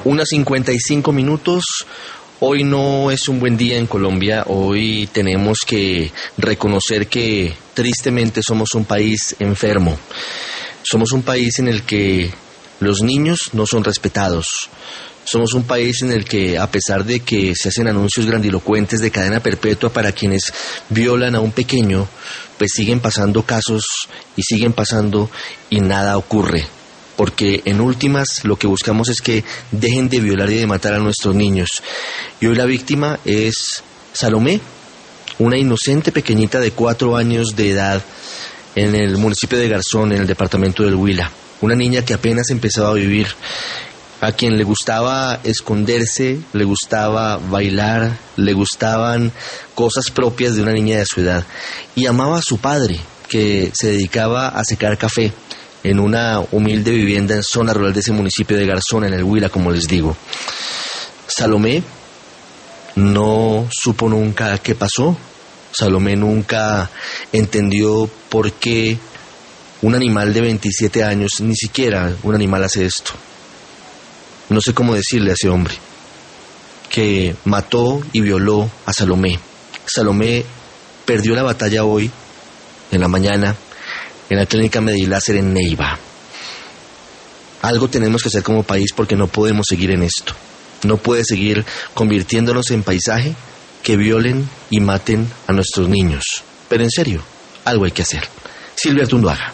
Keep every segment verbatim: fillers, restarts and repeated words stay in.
Una cincuenta y cinco minutos. Hoy no es un buen día en Colombia. Hoy tenemos que reconocer que tristemente somos un país enfermo. Somos un país en el que los niños no son respetados. Somos un país en el que, a pesar de que se hacen anuncios grandilocuentes de cadena perpetua para quienes violan a un pequeño, pues siguen pasando casos y siguen pasando y nada ocurre. Porque en últimas lo que buscamos es que dejen de violar y de matar a nuestros niños. Y hoy la víctima es Salomé, una inocente pequeñita de cuatro años de edad en el municipio de Garzón, en el departamento del Huila. Una niña que apenas empezaba a vivir, a quien le gustaba esconderse, le gustaba bailar, le gustaban cosas propias de una niña de su edad. Y amaba a su padre, que se dedicaba a secar café en una humilde vivienda en zona rural de ese municipio de Garzón, en el Huila, como les digo. Salomé no supo nunca qué pasó. Salomé nunca entendió por qué un animal de veintisiete años, ni siquiera un animal hace esto. No sé cómo decirle a ese hombre que mató y violó a Salomé. Salomé perdió la batalla hoy, en la mañana, en la clínica Mediláser en Neiva. Algo tenemos que hacer como país porque no podemos seguir en esto. No puede seguir convirtiéndonos en paisaje que violen y maten a nuestros niños. Pero en serio, algo hay que hacer. Silvia Artunduaga.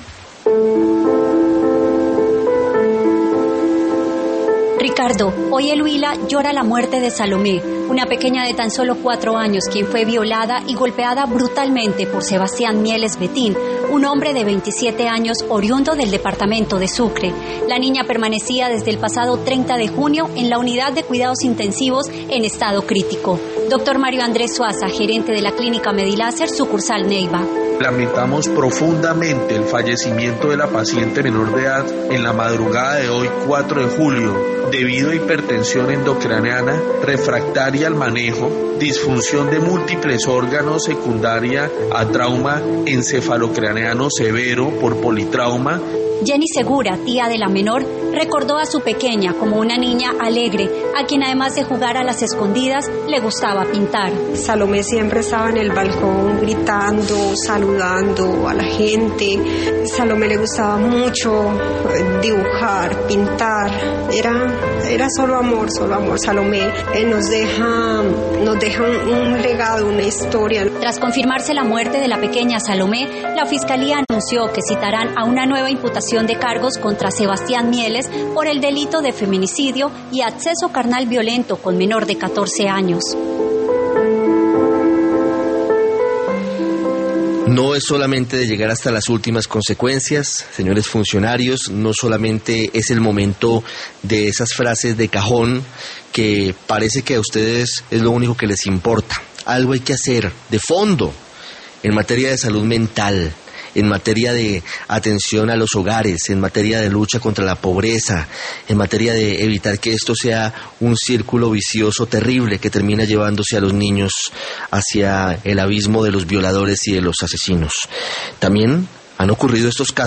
Ricardo, hoy el Huila llora la muerte de Salomé, una pequeña de tan solo cuatro años quien fue violada y golpeada brutalmente por Sebastián Mieles Betín, un hombre de veintisiete años oriundo del departamento de Sucre. La niña permanecía desde el pasado treinta de junio en la unidad de cuidados intensivos en estado crítico. Doctor Mario Andrés Suaza, gerente de la clínica Mediláser, sucursal Neiva. Lamentamos profundamente el fallecimiento de la paciente menor de edad en la madrugada de hoy, cuatro de julio, debido a hipertensión endocraniana, refractaria al manejo, disfunción de múltiples órganos secundaria a trauma encefalocraneano severo por politrauma. Jenny Segura, tía de la menor, recordó a su pequeña como una niña alegre, a quien además de jugar a las escondidas, le gustaba pintar. Salomé siempre estaba en el balcón gritando, saludando a la gente. Salomé le gustaba mucho dibujar, pintar. Era, era solo amor, solo amor. Salomé eh, nos deja, nos deja un, un legado, una historia. Tras confirmarse la muerte de la pequeña Salomé, la Fiscalía anunció que citarán a una nueva imputación de cargos contra Sebastián Mieles por el delito de feminicidio y acceso carnal violento con menor de catorce años. No es solamente de llegar hasta las últimas consecuencias, señores funcionarios, no solamente es el momento de esas frases de cajón que parece que a ustedes es lo único que les importa. Algo hay que hacer de fondo en materia de salud mental, en materia de atención a los hogares, en materia de lucha contra la pobreza, en materia de evitar que esto sea un círculo vicioso terrible que termina llevándose a los niños hacia el abismo de los violadores y de los asesinos. También han ocurrido estos casos